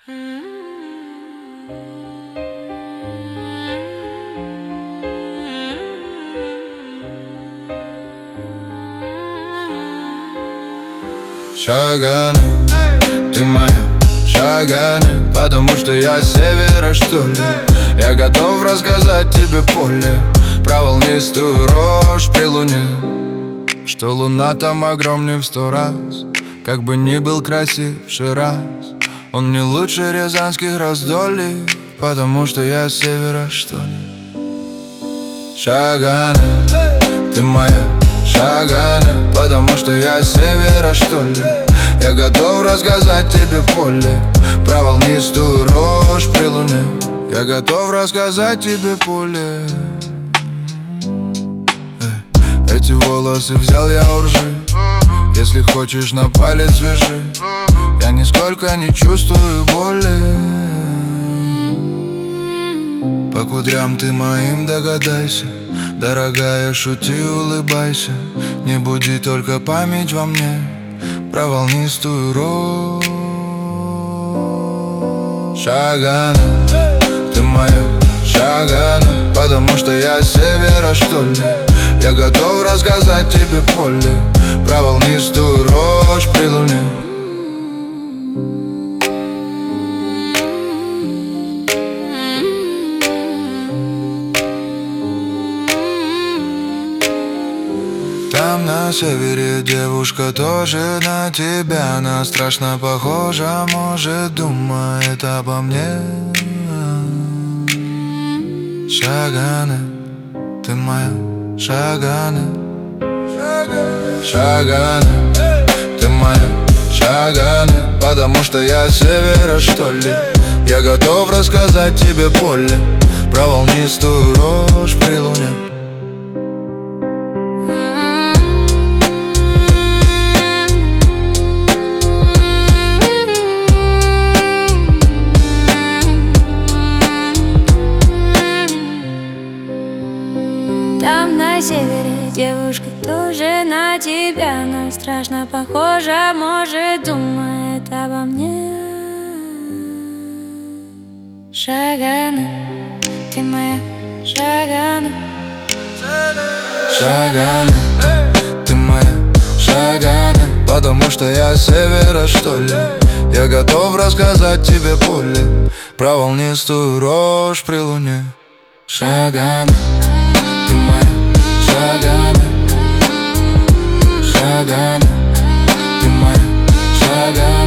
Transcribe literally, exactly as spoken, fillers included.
Шаганы, ты моя Шаганы, потому что я с севера, что ли. Я готов рассказать тебе поле про волнистую рожь при луне, что луна там огромнее в сто раз. Как бы ни был красив Шираз, он не лучше рязанских раздолий, потому что я с севера, что ли. Шаганы, ты моя Шаганы, потому что я с севера, что ли. Я готов рассказать тебе поле про волнистую рожь при луне. Я готов рассказать тебе поле. Эй, эти волосы взял я у ржи, если хочешь на палец вяжи. Я нисколько не чувствую боли. По кудрям ты моим догадайся, дорогая, шути, улыбайся. Не буди только память во мне про волнистую рожь. Шаганы, ты моя Шаганы, потому что я с севера, что ли. Я готов рассказать тебе поле про волнистую рожь при луне. Там на севере девушка тоже на тебя. Она страшно похожа, может, думает обо мне. Шаганы, ты моя Шаганы, Шаганы, ты моя Шаганы, потому что я с севера, что ли. Я готов рассказать тебе поле про волнистую рожь при луне. Там на севере девушка тоже на тебя. Она страшно похожа, может, думает обо мне. Шаганы, ты моя Шаганы, Шаганы, ты моя Шаганы, потому что я с севера, что ли. Я готов рассказать тебе поле про волнистую рожь при луне. Шаганы, ты моя Шаганы, Шаганы, ты моя Шаганы.